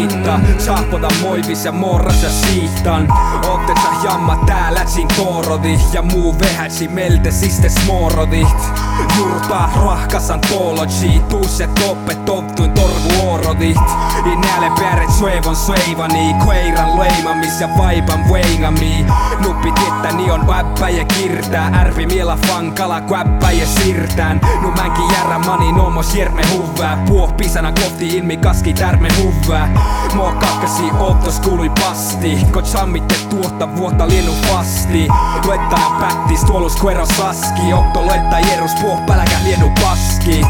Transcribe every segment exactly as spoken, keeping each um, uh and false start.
hiitta. Sahpota moivis ja morras ja siitan. Ootte sä jamma tää lätsin koorodi. Ja muu vähätsi melte siste smoorodit. Jurtaa rohkasan tologi. Tuusse toppe tottuin torvu oorodit. I näälle pääret suevon suevani. Koiran leimamis ja vaipan veingami. Nuppi tiettäni on väppä ja kirtää. Ärpi miela fankala käppä ja sirtään. Nu mänkin järä mani nomos järme huvää. Puoh pisana kohti ilmi kaski tärme huvää. Mua kakkasi ottos kuului pasti. Kot sammitte tuotta vuotta lienu fasti. Luettana pättis tuolus kuero saski. Okto luetta jerus puoh päläkä lienu paskit.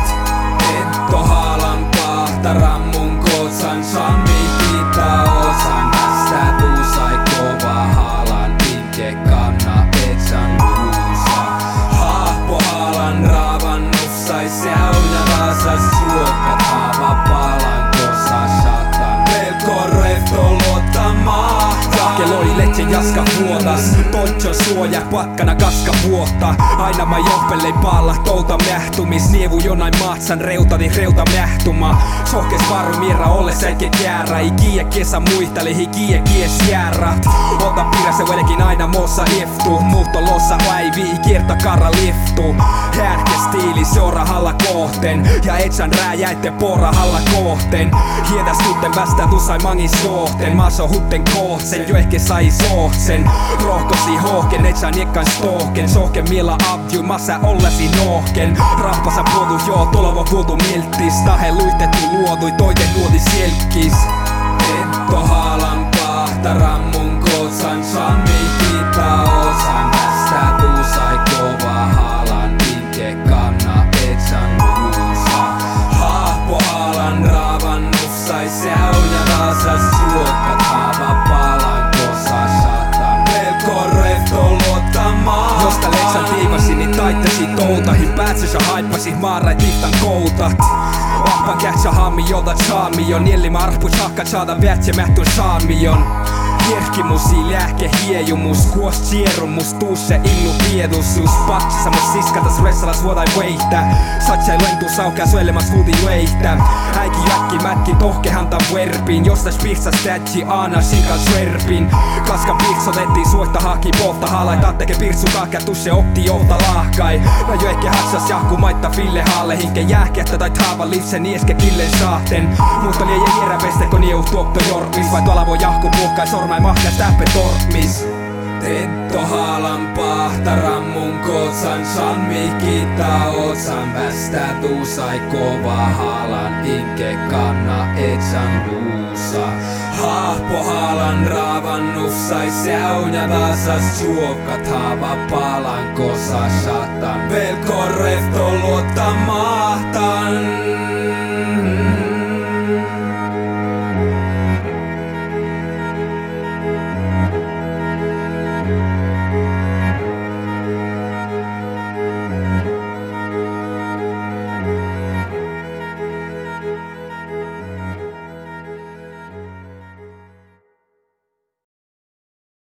Etto haalan pahta rammun kotsan. Sammi kita osan tästä tuusai kova haalan. Inke kanna etsan luusa. Hahpo haalan raavan nussai seuna vasas suokkat haava palan kosa shatan. Pelko refto luotta mahtaa. Keloi letse jaska vuotas. Toitson suoja patkana kaska vuotta. Aina mä johpellei paalla touta mähtumis. Nievu jonain maatsan reutani reuta mähtuma. Sohkes varu mierra olle säike käärä. Ikiä kesä muisteli hikiä kies jäärat. Ota pirässä vedekin aina moossa iftu. Muutto lossa päivi kierta karra liftu. Härke stiili seura halla kohten. Ja etsän rääjäitte pora halla kohten. Hietäs tutten västä tusai mangin sohten. Maso hutten kohtsen jo ehkä sai sohtsen. Rohkosi hohken etsän jekkan stohken. Sohken miela abju massa ollesi nohken. Rahpasa puodu joo tolvo puodu milttis. Tahe luitettu luodui toiten nuoti sielkkis. Etto haalan pahta rammun kotsan. Sammi kita osan tästä tuusai kova haalan. Inke kanna etsän luusa. Hahpo haalan raavan nussai seuna vasas suokkat haava palan kosa shatan. Pelko refto luottamaan. Josta letsän tiivasi niin taittasi toutahin. Päätsäsä haippasi maarait iftan koutat. Ahpan kähtsä haammiolta saamion. Niellimä arpus hakkat saada vähtsä mähtun saamion. Jerkimusi, lääke, hiejumus, kuos sierumus, tuusse innu viedusus. Patsassa mus siskatas ressalas vuodai veihtä. Satsai lentuu saukaa suelemas vuudi veihtä. Äiki jäkki mätki tohkehanta verpin. Jostais pihtsas tätsi aana sikan sverpin. Kaskan pihtsotettiin suotta haki polta halai. Tatteke pirtsu kahkä tusse opti johta lahkai. No jo ehkä hatsas jahku maitta fille haalle. Hinke jäähkettä tai taavan lipse nieske killen saaten. Mutta liian hieräpeste kun nieu tuopto jormis. Vai tuolla voi jahku puhkai sormai mahkas täppä tormis. Tetto haalan pahta rammun kotsan. Sammi kita otsan västä tuusai kova haalan. Inke kanna etsän luusa. Hahpo haalan raavan nussai seuna vasas suokkat haava palan kosa shatan. Pelko refto luotta mahtaa.